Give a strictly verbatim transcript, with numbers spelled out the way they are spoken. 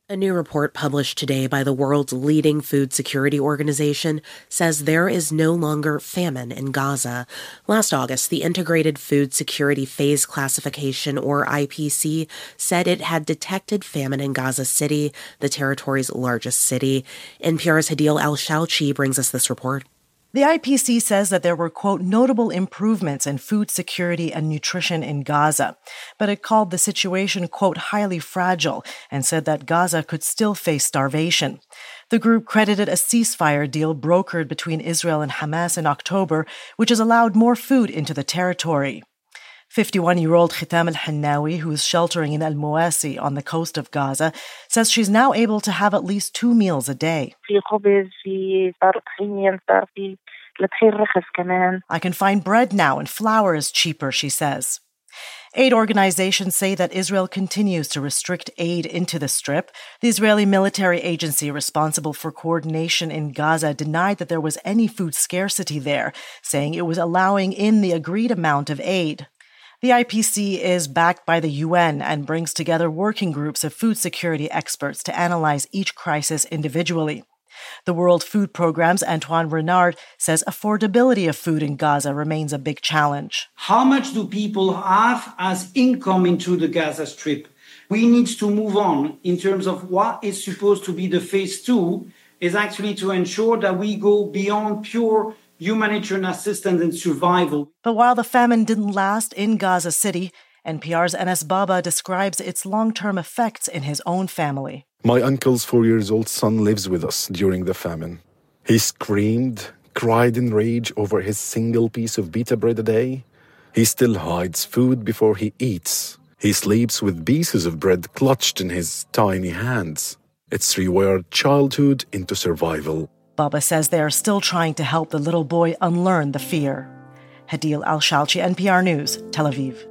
A new report published today by the world's leading food security organization says there is no longer famine in Gaza. Last August, the Integrated Food Security Phase Classification, or I P C, said it had detected famine in Gaza City, the territory's largest city. N P R's Hadil Al-Shalchi brings us this report. The I P C says that there were, quote, notable improvements in food security and nutrition in Gaza, but it called the situation, quote, highly fragile and said that Gaza could still face starvation. The group credited a ceasefire deal brokered between Israel and Hamas in October, which has allowed more food into the territory. fifty-one-year-old Khitam al-Hannawi, who is sheltering in Al-Mawasi on the coast of Gaza, says she's now able to have at least two meals a day. I can find bread now and flour is cheaper, she says. Aid organizations say that Israel continues to restrict aid into the Strip. The Israeli military agency responsible for coordination in Gaza denied that there was any food scarcity there, saying it was allowing in the agreed amount of aid. The I P C is backed by the U N and brings together working groups of food security experts to analyze each crisis individually. The World Food Programme's Antoine Renard says affordability of food in Gaza remains a big challenge. How much do people have as income into the Gaza Strip? We need to move on in terms of what is supposed to be the phase two is actually to ensure that we go beyond pure humanitarian assistance and survival. But while the famine didn't last in Gaza City, N P R's Enes Baba describes its long-term effects in his own family. My uncle's four-years-old son lives with us during the famine. He screamed, cried in rage over his single piece of pita bread a day. He still hides food before he eats. He sleeps with pieces of bread clutched in his tiny hands. It's rewired childhood into survival. Baba says they are still trying to help the little boy unlearn the fear. Hadil Al-Shalchi, N P R News, Tel Aviv.